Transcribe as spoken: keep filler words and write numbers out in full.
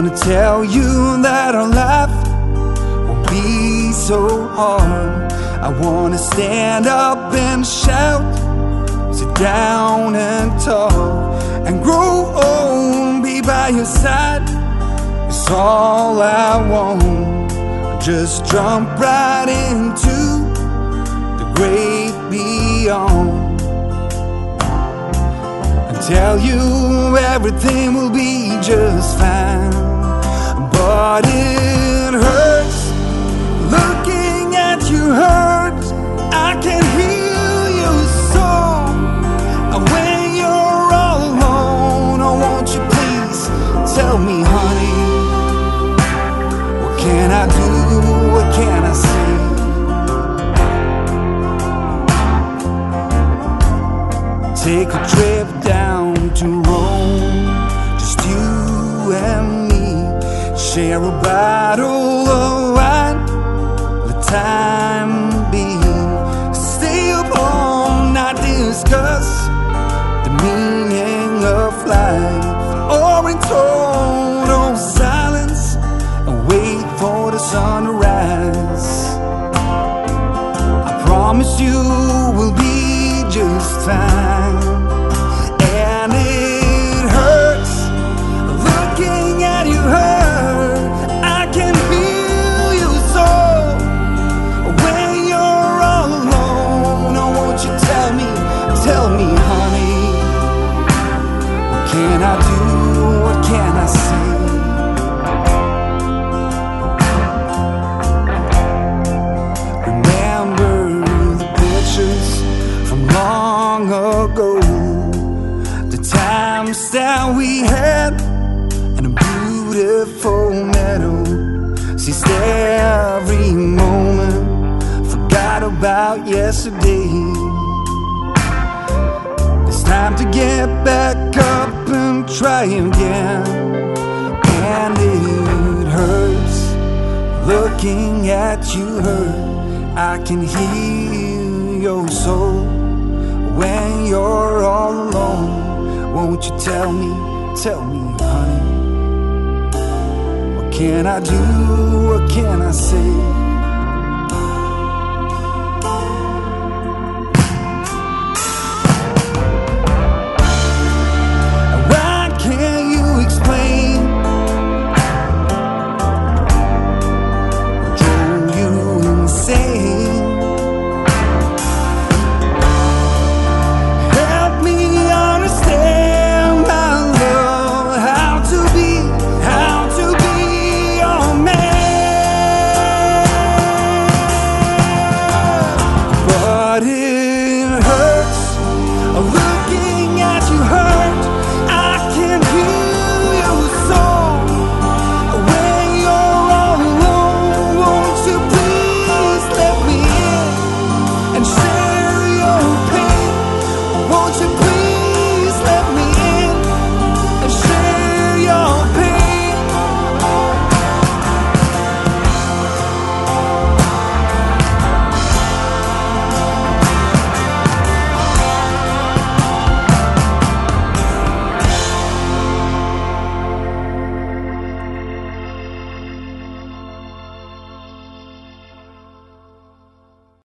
gonna tell you that our life won't be so hard. I wanna stand up and shout, sit down and talk, and grow old, be by your side. It's all I want. Just jump right into the great beyond, and tell you everything will be just fine. But it hurts looking at you hurt. I can hear your song, and when you're all alone, oh, won't you please tell me, honey, what can I do, what can I say? Take a trip down to Rome, just you and me. Share a bottle of wine, let time be. Stay up all night, discuss the meaning of life, or in total silence, and wait for the sun to rise. I promise you will be just fine. And it hurts looking at you hurt. I can feel you so when you're all alone. Oh, won't you tell me, tell me, honey, what can I do, what can I say? Remember the pictures from long ago, the times that we had in a beautiful meadow. Seized every moment, forgot about yesterday. It's time to get back up and try again. And it hurts looking at you hurt. I can hear your soul when you're all alone. Won't you tell me, tell me, honey, what can I do, what can I say?